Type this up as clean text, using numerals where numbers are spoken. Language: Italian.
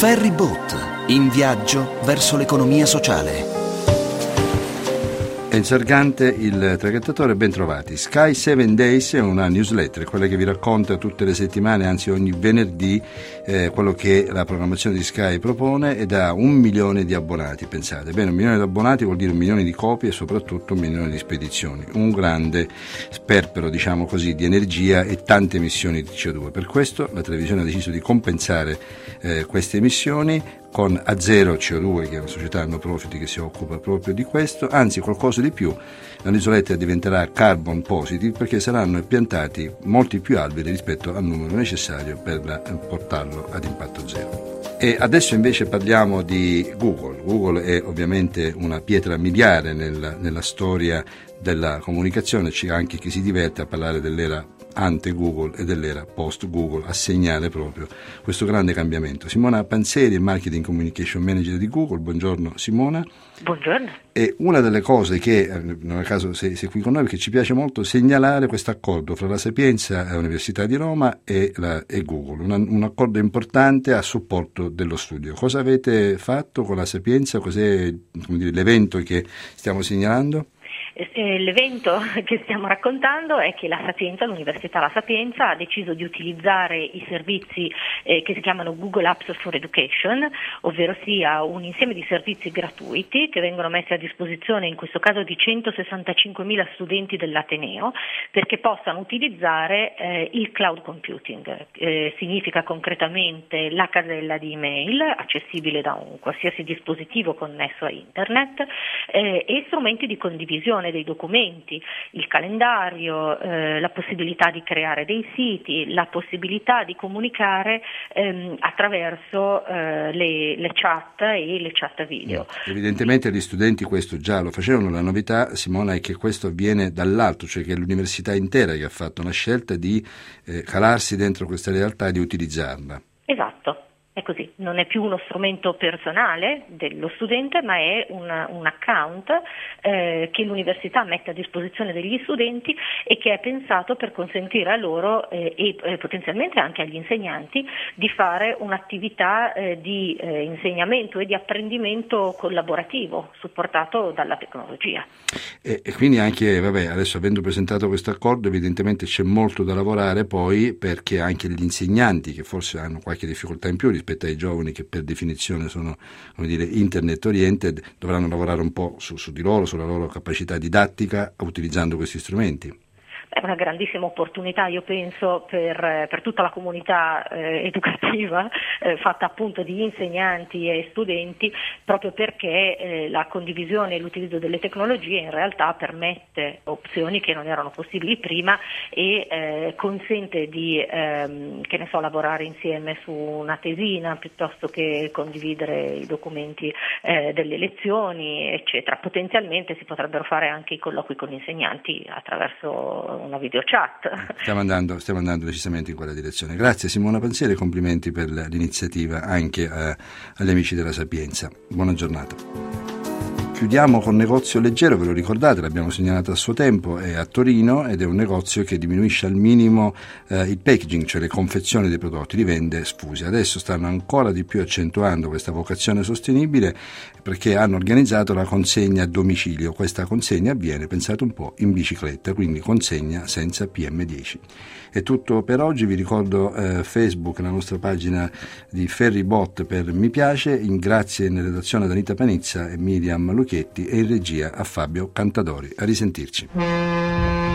Ferryboat, in viaggio verso l'economia sociale. Enzo Argante, il traghettatore, ben trovati. Sky 7 Days è una newsletter, quella che vi racconta tutte le settimane, anzi ogni venerdì, quello che la programmazione di Sky propone, ed ha 1 milione di abbonati, pensate. Bene, 1 milione di abbonati vuol dire 1 milione di copie e soprattutto 1 milione di spedizioni. Un grande sperpero, diciamo così, di energia e tante emissioni di CO2. Per questo la televisione ha deciso di compensare queste emissioni con Azero CO2, che è una società no profit che si occupa proprio di questo, anzi qualcosa di più. La newsletter diventerà carbon positive perché saranno piantati molti più alberi rispetto al numero necessario per portarlo ad impatto zero. E adesso invece parliamo di Google. Google è ovviamente una pietra miliare nella storia della comunicazione, c'è anche chi si diverte a parlare dell'era ante-Google e dell'era post-Google, a segnare proprio questo grande cambiamento. Simona Panzeri, Marketing Communication Manager di Google. Buongiorno Simona. Buongiorno. E una delle cose che, non a caso sei qui con noi, perché ci piace molto segnalare questo accordo fra la Sapienza, l'Università di Roma e Google, un accordo importante a supporto dello studio. Cosa avete fatto con la Sapienza? Cos'è, l'evento che stiamo segnalando? L'evento che stiamo raccontando è che l'Università La Sapienza ha deciso di utilizzare i servizi che si chiamano Google Apps for Education, ovvero sia un insieme di servizi gratuiti che vengono messi a disposizione in questo caso di 165.000 studenti dell'Ateneo, perché possano utilizzare il cloud computing. Significa concretamente la casella di email accessibile da un qualsiasi dispositivo connesso a internet e strumenti di condivisione dei documenti, il calendario, la possibilità di creare dei siti, la possibilità di comunicare attraverso le chat e le chat video. Evidentemente gli studenti questo già lo facevano. La novità, Simona, è che questo avviene dall'alto, cioè che è l'università intera che ha fatto una scelta di calarsi dentro questa realtà e di utilizzarla. Esatto. È così, non è più uno strumento personale dello studente, ma è un account che l'università mette a disposizione degli studenti e che è pensato per consentire a loro e potenzialmente anche agli insegnanti di fare un'attività di insegnamento e di apprendimento collaborativo supportato dalla tecnologia. E quindi anche, adesso avendo presentato questo accordo, evidentemente c'è molto da lavorare poi, perché anche gli insegnanti, che forse hanno qualche difficoltà in più rispetto ai giovani che per definizione sono, internet oriented, dovranno lavorare un po' su di loro, sulla loro capacità didattica utilizzando questi strumenti. È una grandissima opportunità, io penso, per tutta la comunità educativa, fatta appunto di insegnanti e studenti, proprio perché la condivisione e l'utilizzo delle tecnologie in realtà permette opzioni che non erano possibili prima e consente di lavorare insieme su una tesina piuttosto che condividere i documenti delle lezioni, eccetera. Potenzialmente si potrebbero fare anche i colloqui con gli insegnanti attraverso una video chat. Stiamo andando decisamente in quella direzione. Grazie Simona Panzieri, complimenti per l'iniziativa anche agli amici della Sapienza. Buona giornata. Chiudiamo con Negozio Leggero, ve lo ricordate, l'abbiamo segnalato a suo tempo, è a Torino ed è un negozio che diminuisce al minimo il packaging, cioè le confezioni dei prodotti, li vende sfusi. Adesso stanno ancora di più accentuando questa vocazione sostenibile perché hanno organizzato la consegna a domicilio. Questa consegna avviene, pensate un po', in bicicletta, quindi consegna senza PM10. È tutto per oggi, vi ricordo Facebook, la nostra pagina di Ferryboat per mi piace, grazie in redazione ad Anita Panizza e Miriam Lucchetti e in regia a Fabio Cantadori. A risentirci.